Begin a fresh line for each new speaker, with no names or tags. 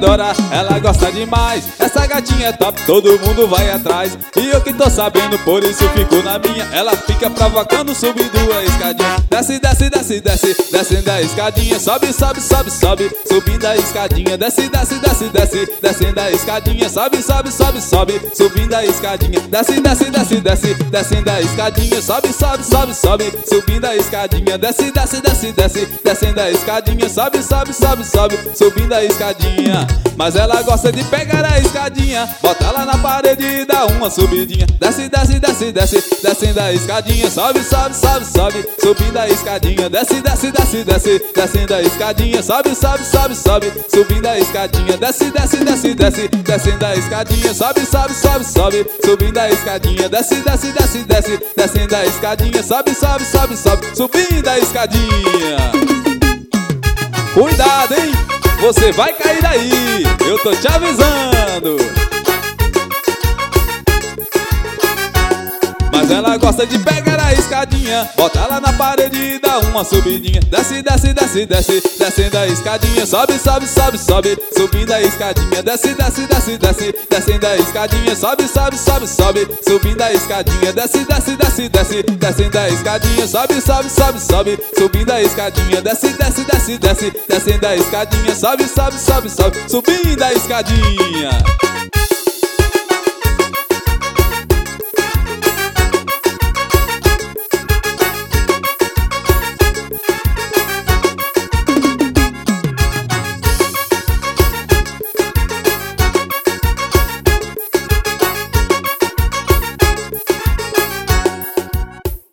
adora, ela gosta demais. Essa gatinha é top, todo mundo vai atrás. E eu que tô sabendo, por isso fico na minha. Ela fica provocando, subindo a escadinha. Desce, desce, desce, desce, descendo a escadinha. Sobe, sobe, sobe, sobe, subindo a escadinha. Desce, desce, desce, desce, descendo a escadinha. Sobe, sobe, sobe, sobe, subindo a escadinha. Desce, desce, desce, desce, descendo a escadinha. Sobe, sobe, sobe, sobe, subindo a escadinha. Desce, desce, desce, desce, descendo a escadinha. Sobe, sobe, sobe, sobe, subindo a escadinha. Mas ela gosta de pegar a escadinha, bota ela na parede e dá uma subidinha. Desce, desce, desce, desce, descendo a escadinha. Sobe, sobe, sobe, sobe, subindo a escadinha. Desce, desce, desce, desce, descendo a escadinha. Sobe, sobe, sobe, sobe, subindo a escadinha. Desce, desce, desce, desce, descendo a escadinha. Sobe, sobe, sobe, sobe, subindo a escadinha. Desce, desce, desce, desce, descendo a escadinha. Sobe, sobe, sobe, sobe, subindo a escadinha. Cuidado, hein? Você vai cair aí, eu tô te avisando. Mas ela gosta de pegar a escadinha, bota ela na parede e dá uma subidinha. Desce, desce, desce, desce, descendo a escadinha. Sobe, sobe, sobe, sobe, subindo a escadinha. Desce, desce, desce, desce, descendo a escadinha. Sobe, sobe, sobe, sobe, subindo a escadinha. Desce, desce, desce, desce, descendo a escadinha. Sobe, sobe, sobe, sobe, subindo a escadinha. Desce, desce, desce, desce, descendo a escadinha. Sobe, sobe, sobe, sobe, subindo a escadinha.